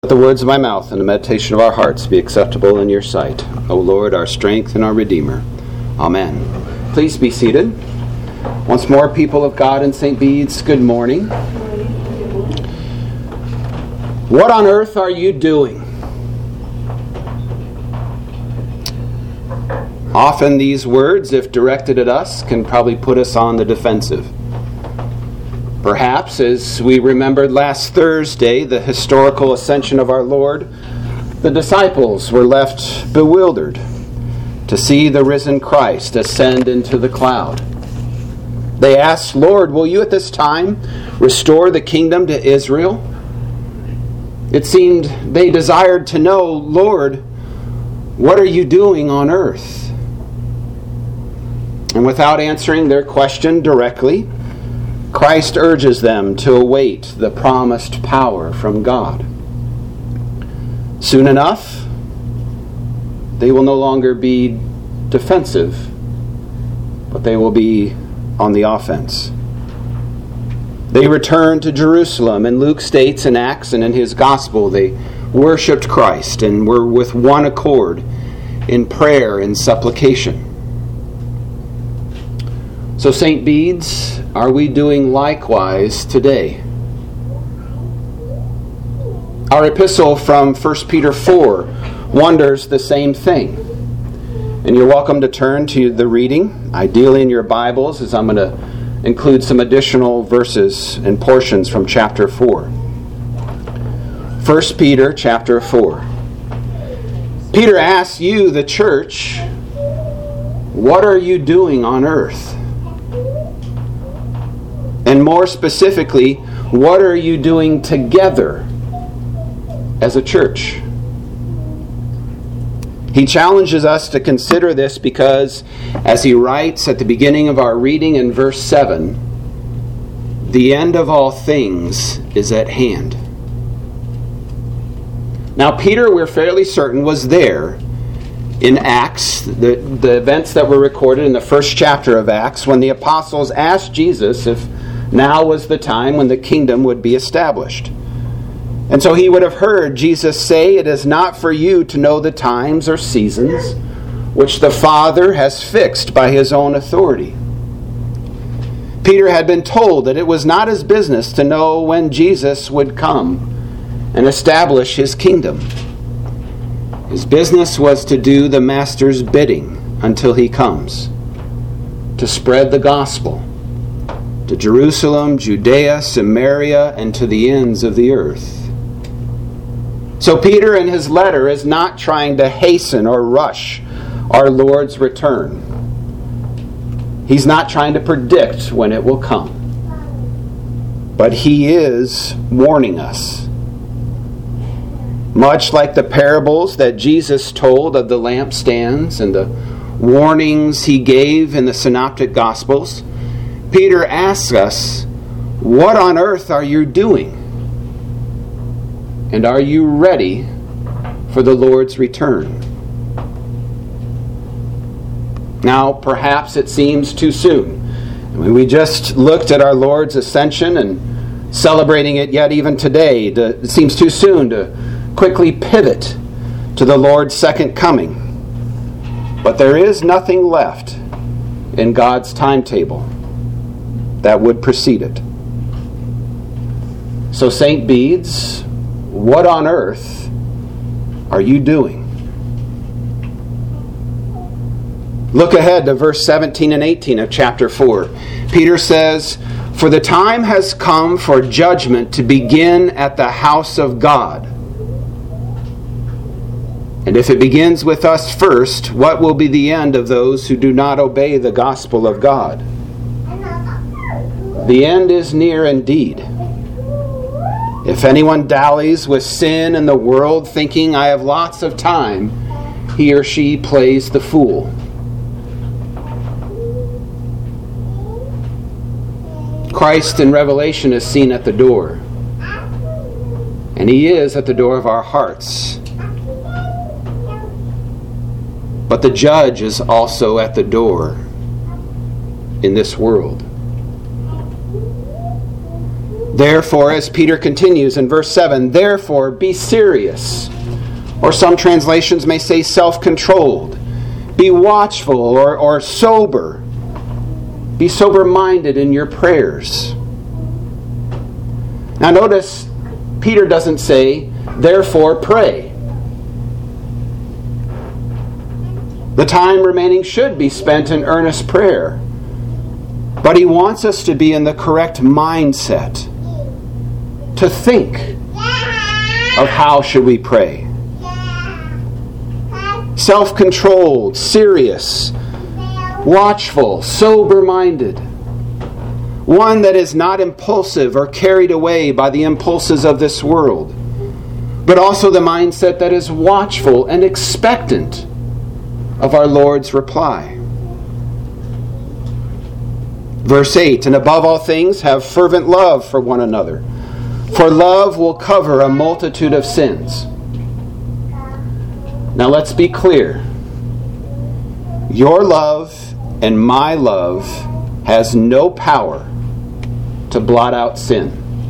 Let the words of my mouth and the meditation of our hearts be acceptable in your sight, O Lord, our strength and our Redeemer. Amen. Please be seated. Once more, people of God in St. Bede's, good morning. What on earth are you doing? Often these words, if directed at us, can probably put us on the defensive. Perhaps, as we remembered last Thursday, the historical ascension of our Lord, the disciples were left bewildered to see the risen Christ ascend into the cloud. They asked, "Lord, will you at this time restore the kingdom to Israel?" It seemed they desired to know, "Lord, what are you doing on earth?" And without answering their question directly, Christ urges them to await the promised power from God. Soon enough, they will no longer be defensive, but they will be on the offense. They returned to Jerusalem, and Luke states in Acts and in his gospel they worshipped Christ and were with one accord in prayer and supplication. So, St. Bede's, are we doing likewise today? Our epistle from 1 Peter 4 wonders the same thing. And you're welcome to turn to the reading, ideally in your Bibles, as I'm going to include some additional verses and portions from chapter 4. 1 Peter chapter 4. Peter asks you, the church, what are you doing on earth? And more specifically, what are you doing together as a church? He challenges us to consider this because, as he writes at the beginning of our reading in verse 7, the end of all things is at hand. Now, Peter, we're fairly certain, was there in Acts, the events that were recorded in the first chapter of Acts, when the apostles asked Jesus if now was the time when the kingdom would be established. And so he would have heard Jesus say, "It is not for you to know the times or seasons which the Father has fixed by his own authority." Peter had been told that it was not his business to know when Jesus would come and establish his kingdom. His business was to do the Master's bidding until he comes, to spread the gospel to Jerusalem, Judea, Samaria, and to the ends of the earth. So Peter in his letter is not trying to hasten or rush our Lord's return. He's not trying to predict when it will come. But he is warning us. Much like the parables that Jesus told of the lampstands and the warnings he gave in the Synoptic Gospels, Peter asks us, what on earth are you doing? And are you ready for the Lord's return? Now, perhaps it seems too soon. We just looked at our Lord's ascension and celebrating it yet even today. It seems too soon to quickly pivot to the Lord's second coming. But there is nothing left in God's timetable that would precede it. So, St. Bede's, what on earth are you doing? Look ahead to verse 17 and 18 of chapter 4. Peter says, "For the time has come for judgment to begin at the house of God. And if it begins with us first, what will be the end of those who do not obey the gospel of God? The end is near indeed. If anyone dallies with sin in the world, thinking I have lots of time, he or she plays the fool." Christ in Revelation is seen at the door. And he is at the door of our hearts. But the judge is also at the door in this world. Therefore, as Peter continues in verse 7, therefore be serious. Or some translations may say self-controlled. Be watchful or sober. Be sober-minded in your prayers. Now notice, Peter doesn't say, therefore pray. The time remaining should be spent in earnest prayer. But he wants us to be in the correct mindset. To think of how should we pray. Self-controlled, serious, watchful, sober-minded. One that is not impulsive or carried away by the impulses of this world, but also the mindset that is watchful and expectant of our Lord's reply. Verse 8, and above all things have fervent love for one another, for love will cover a multitude of sins. Now let's be clear. Your love and my love has no power to blot out sin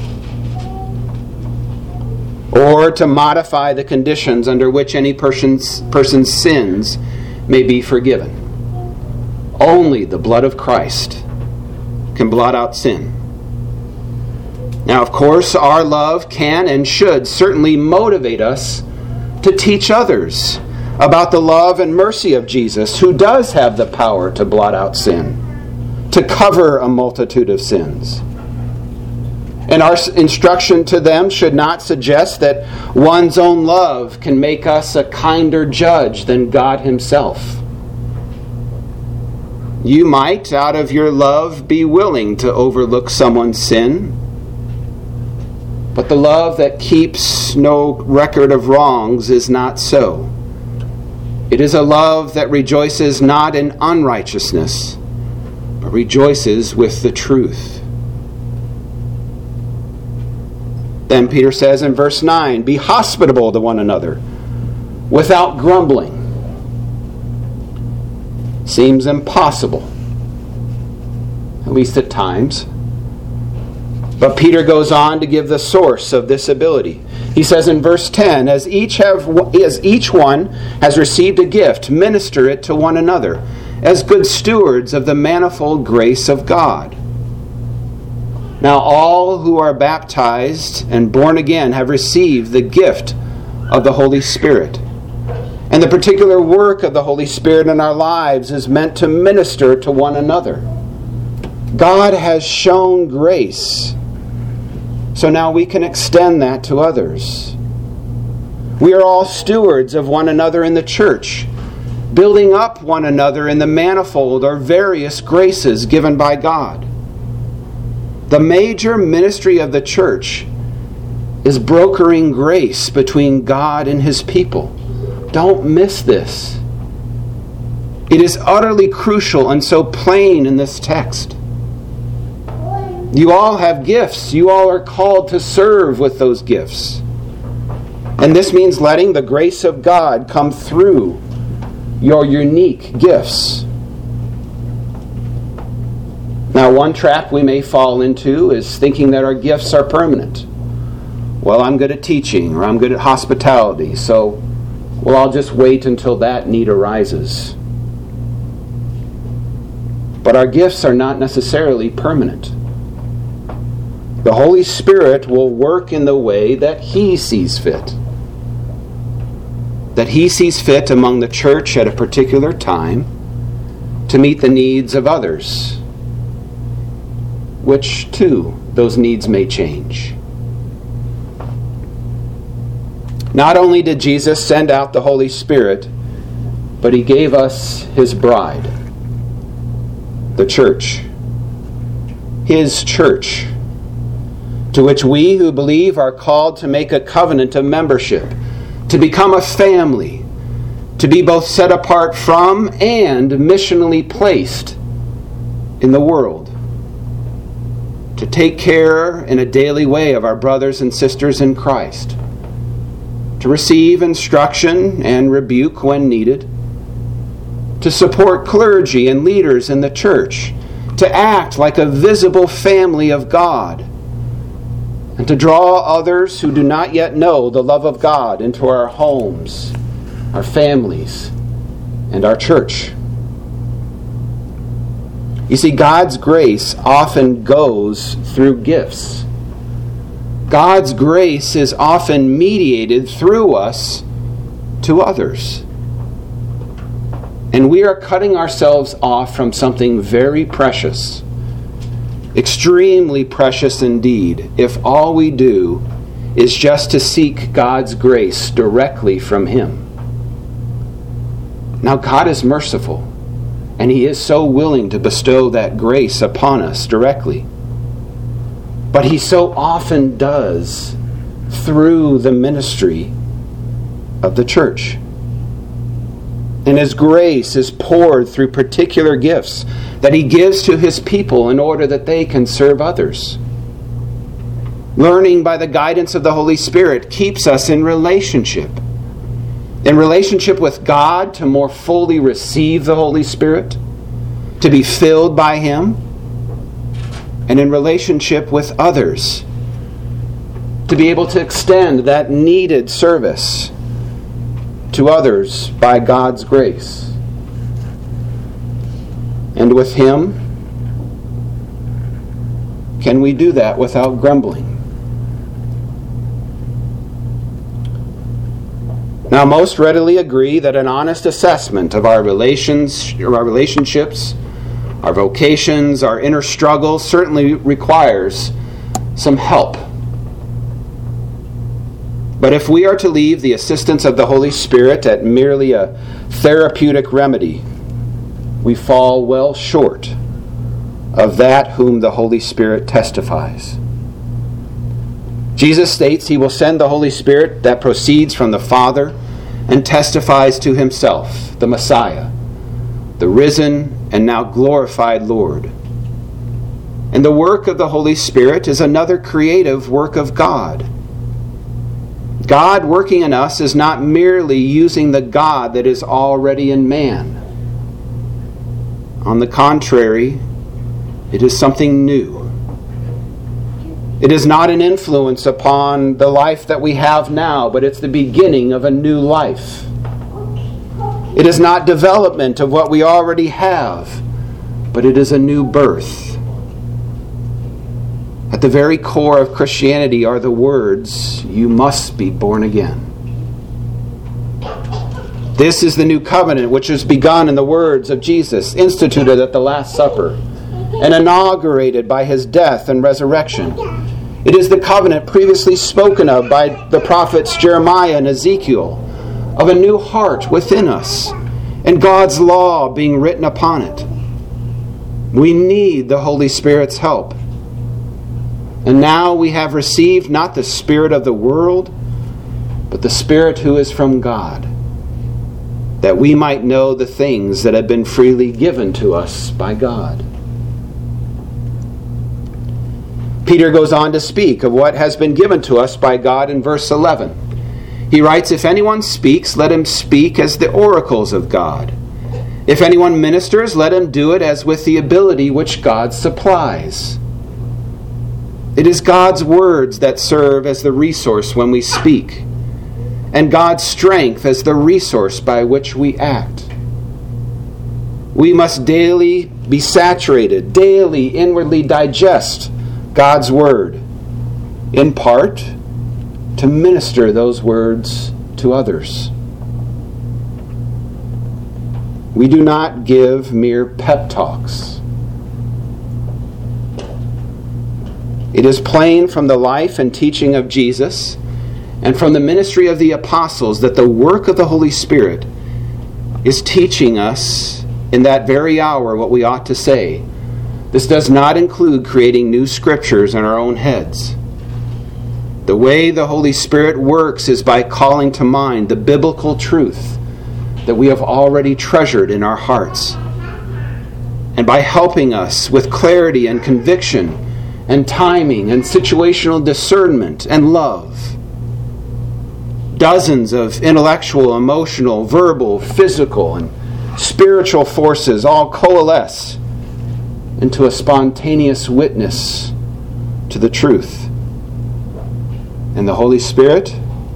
or to modify the conditions under which any person's sins may be forgiven. Only the blood of Christ can blot out sin. Now, of course, our love can and should certainly motivate us to teach others about the love and mercy of Jesus, who does have the power to blot out sin, to cover a multitude of sins. And our instruction to them should not suggest that one's own love can make us a kinder judge than God Himself. You might, out of your love, be willing to overlook someone's sin, but the love that keeps no record of wrongs is not so. It is a love that rejoices not in unrighteousness, but rejoices with the truth. Then Peter says in verse 9, be hospitable to one another, without grumbling. Seems impossible, at least at times. But Peter goes on to give the source of this ability. He says in verse 10, as each one has received a gift, minister it to one another, as good stewards of the manifold grace of God. Now all who are baptized and born again have received the gift of the Holy Spirit. And the particular work of the Holy Spirit in our lives is meant to minister to one another. God has shown grace, so now we can extend that to others. We are all stewards of one another in the church, building up one another in the manifold or various graces given by God. The major ministry of the church is brokering grace between God and His people. Don't miss this. It is utterly crucial and so plain in this text. You all have gifts. You all are called to serve with those gifts. And this means letting the grace of God come through your unique gifts. Now, one trap we may fall into is thinking that our gifts are permanent. Well, I'm good at teaching, or I'm good at hospitality, so I'll just wait until that need arises. But our gifts are not necessarily permanent. The Holy Spirit will work in the way that He sees fit. That He sees fit among the church at a particular time to meet the needs of others, which, too, those needs may change. Not only did Jesus send out the Holy Spirit, but He gave us His bride, the church, His church, to which we who believe are called to make a covenant of membership, to become a family, to be both set apart from and missionally placed in the world, to take care in a daily way of our brothers and sisters in Christ, to receive instruction and rebuke when needed, to support clergy and leaders in the church, to act like a visible family of God, and to draw others who do not yet know the love of God into our homes, our families, and our church. You see, God's grace often goes through gifts. God's grace is often mediated through us to others. And we are cutting ourselves off from something very precious, extremely precious indeed, if all we do is just to seek God's grace directly from Him. Now, God is merciful, and He is so willing to bestow that grace upon us directly. But He so often does through the ministry of the church. And His grace is poured through particular gifts that He gives to His people in order that they can serve others. Learning by the guidance of the Holy Spirit keeps us in relationship with God to more fully receive the Holy Spirit, to be filled by Him, and in relationship with others, to be able to extend that needed service to others by God's grace. And with Him, can we do that without grumbling? Now, most readily agree that an honest assessment of our relationships, our vocations, our inner struggles certainly requires some help. But if we are to leave the assistance of the Holy Spirit at merely a therapeutic remedy, we fall well short of that whom the Holy Spirit testifies. Jesus states He will send the Holy Spirit that proceeds from the Father and testifies to Himself, the Messiah, the risen and now glorified Lord. And the work of the Holy Spirit is another creative work of God. God working in us is not merely using the God that is already in man. On the contrary, it is something new. It is not an influence upon the life that we have now, but it's the beginning of a new life. It is not development of what we already have, but it is a new birth. At the very core of Christianity are the words, "You must be born again." This is the new covenant which was begun in the words of Jesus, instituted at the Last Supper, and inaugurated by His death and resurrection. It is the covenant previously spoken of by the prophets Jeremiah and Ezekiel, of a new heart within us, and God's law being written upon it. We need the Holy Spirit's help. And now we have received not the spirit of the world, but the Spirit who is from God, that we might know the things that have been freely given to us by God. Peter goes on to speak of what has been given to us by God in verse 11. He writes, "If anyone speaks, let him speak as the oracles of God. If anyone ministers, let him do it as with the ability which God supplies." It is God's words that serve as the resource when we speak, and God's strength as the resource by which we act. We must daily be saturated, daily inwardly digest God's Word, in part to minister those words to others. We do not give mere pep talks. It is plain from the life and teaching of Jesus and from the ministry of the apostles that the work of the Holy Spirit is teaching us in that very hour what we ought to say. This does not include creating new scriptures in our own heads. The way the Holy Spirit works is by calling to mind the biblical truth that we have already treasured in our hearts, and by helping us with clarity and conviction and timing and situational discernment and love. Dozens of intellectual, emotional, verbal, physical, and spiritual forces all coalesce into a spontaneous witness to the truth. And the Holy Spirit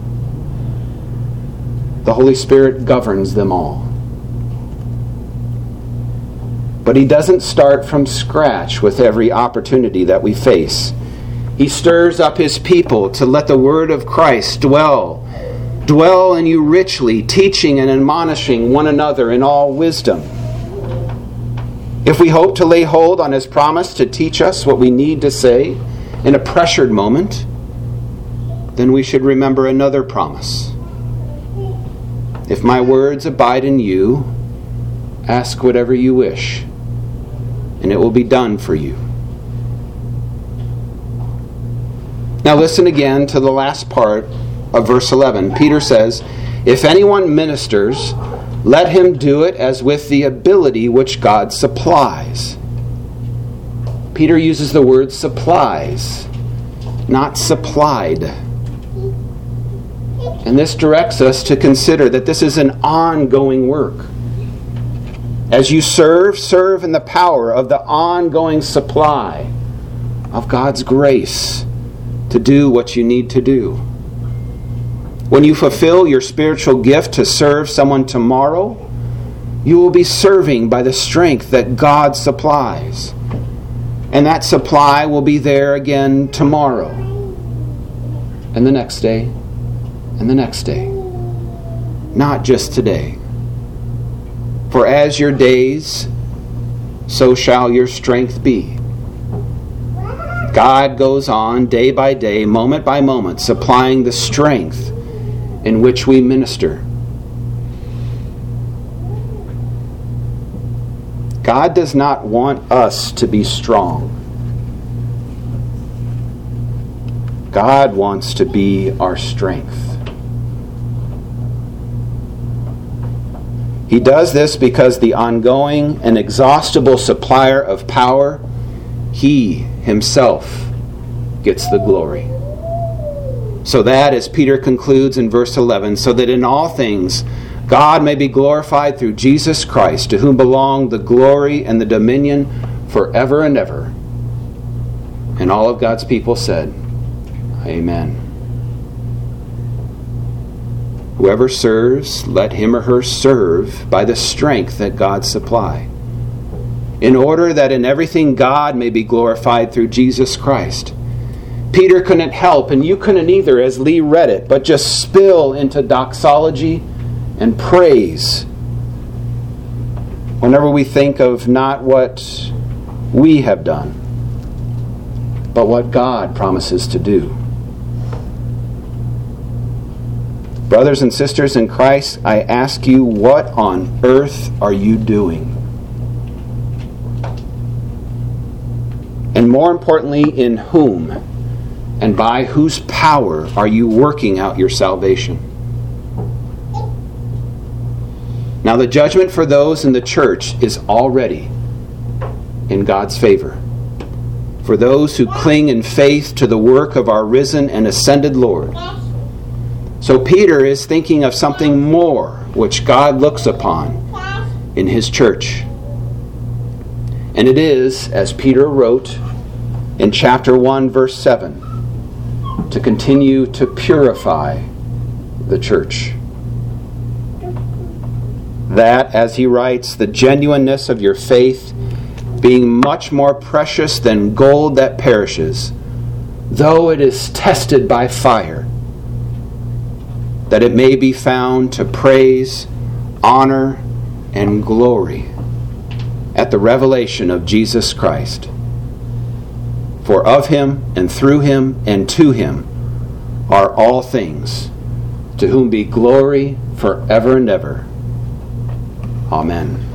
governs them all. But He doesn't start from scratch with every opportunity that we face. He stirs up His people to let the word of Christ dwell in you richly, teaching and admonishing one another in all wisdom. If we hope to lay hold on His promise to teach us what we need to say in a pressured moment, then we should remember another promise. If my words abide in you, ask whatever you wish, and it will be done for you. Now listen again to the last part of verse 11. Peter says, if anyone ministers, let him do it as with the ability which God supplies. Peter uses the word supplies, not supplied. And this directs us to consider that this is an ongoing work. As you serve in the power of the ongoing supply of God's grace to do what you need to do. When you fulfill your spiritual gift to serve someone tomorrow, you will be serving by the strength that God supplies. And that supply will be there again tomorrow, and the next day, and the next day. Not just today. For as your days, so shall your strength be. God goes on day by day, moment by moment, supplying the strength in which we minister. God does not want us to be strong. God wants to be our strength. He does this because the ongoing and exhaustible supplier of power, He Himself, gets the glory. So that, as Peter concludes in verse 11, so that in all things God may be glorified through Jesus Christ, to whom belong the glory and the dominion forever and ever. And all of God's people said, Amen. Whoever serves, let him or her serve by the strength that God supply, in order that in everything God may be glorified through Jesus Christ. Peter couldn't help, and you couldn't either as Lee read it, but just spill into doxology and praise whenever we think of not what we have done, but what God promises to do. Brothers and sisters in Christ, I ask you, what on earth are you doing? And more importantly, in whom and by whose power are you working out your salvation? Now, the judgment for those in the church is already in God's favor. For those who cling in faith to the work of our risen and ascended Lord. So Peter is thinking of something more which God looks upon in His church. And it is, as Peter wrote in chapter 1, verse 7, to continue to purify the church. That, as he writes, the genuineness of your faith being much more precious than gold that perishes, though it is tested by fire, that it may be found to praise, honor, and glory at the revelation of Jesus Christ. For of Him, and through Him, and to Him are all things, to whom be glory forever and ever. Amen.